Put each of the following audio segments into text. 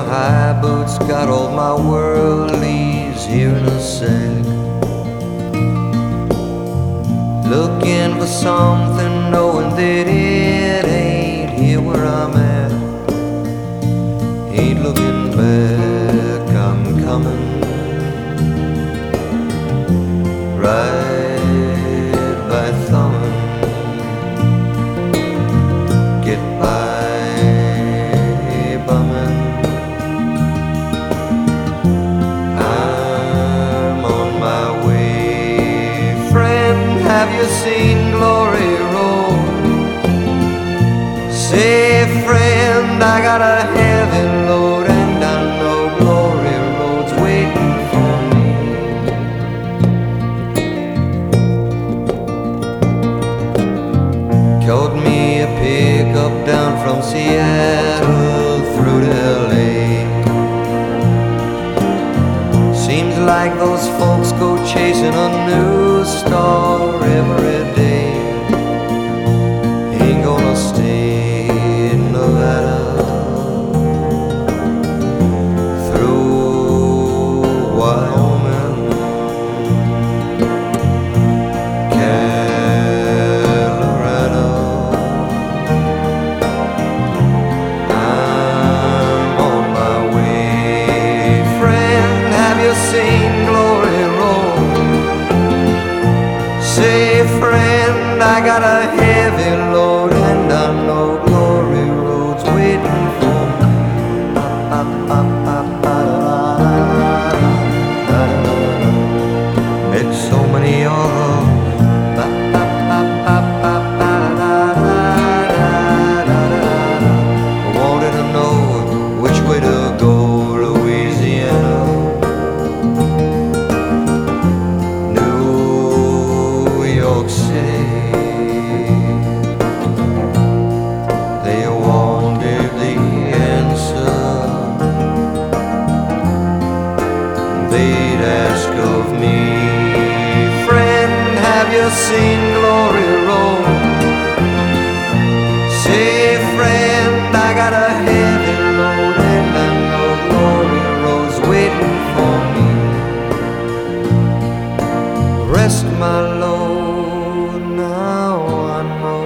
high boots, got all my worldlies here in a sack. Looking for something, knowing that it ain't here where I'm at. Ain't looking back, I'm coming right by thumbing. Get by bumming. I'm on my way. Friend, have you seen Glory Road? Say, friend, I got a heavy load, and I know Glory Road's waiting for me. Caught me a pickup down from Seattle through to LA. Seems like those folks go chasing a new star every day. Ain't gonna stay in Nevada. Through Wyoming, Colorado. I'm on my way. Friend, have you seen Glory Road? Say, friend, I got a heavy load, and I know Glory Road's waiting for me. Met so many others. Wanted to know which way to go, Louisiana, New York City. They wanted the answer. They'd ask of me, friend, have you seen Glory Road? Say, friend, I got a heavy load, and I know Glory Road's waiting for me. Rest my load, now I know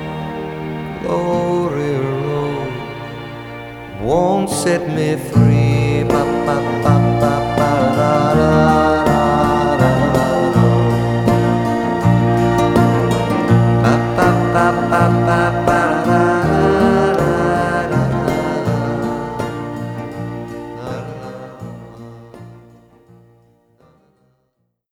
Glory Road won't set me free. Ba, ba, ba, ba, ba, da, da, da, da, da. Ba, ba, ba, ba, ba, ba, da.